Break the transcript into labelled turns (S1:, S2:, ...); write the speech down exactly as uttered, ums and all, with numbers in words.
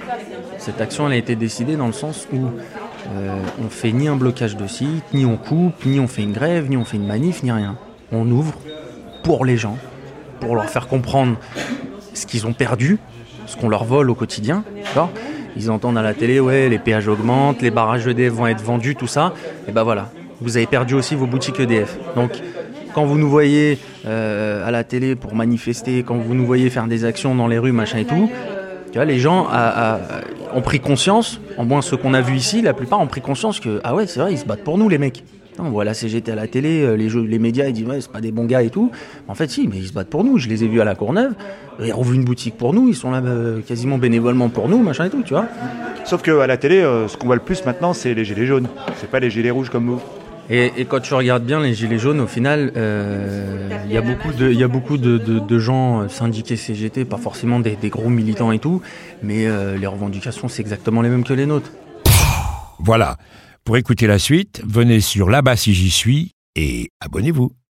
S1: Cette action, elle a été décidée dans le sens où euh, on fait ni un blocage de site, ni on coupe, ni on fait une grève, ni on fait une manif, ni rien. On ouvre pour les gens, pour leur faire comprendre ce qu'ils ont perdu, ce qu'on leur vole au quotidien, d'accord ? Ils entendent à la télé, ouais, les péages augmentent, les barrages E D F vont être vendus, tout ça. Et ben voilà, vous avez perdu aussi vos boutiques E D F. Donc, quand vous nous voyez euh, à la télé pour manifester, quand vous nous voyez faire des actions dans les rues, machin et tout, tu vois, les gens a, a, ont pris conscience, en moins ceux qu'on a vus ici, la plupart ont pris conscience que, ah ouais, c'est vrai, ils se battent pour nous, les mecs. Non, on voit la C G T à la télé, les, jeux, les médias, ils disent ouais, c'est pas des bons gars et tout. En fait, si, mais ils se battent pour nous. Je les ai vus à la Courneuve. Ils rouvrent une boutique pour nous. Ils sont là euh, quasiment bénévolement pour nous, machin et tout, tu vois.
S2: Sauf qu'à la télé, euh, ce qu'on voit le plus maintenant, c'est les gilets jaunes. C'est pas les gilets rouges comme vous.
S1: Et, et quand tu regardes bien les gilets jaunes, au final, il euh, y a beaucoup de, il y a beaucoup de, de, de gens syndiqués C G T, pas forcément des, des gros militants et tout, mais euh, les revendications, c'est exactement les mêmes que les nôtres.
S3: Voilà. Pour écouter la suite, venez sur Là-bas si j'y suis et abonnez-vous.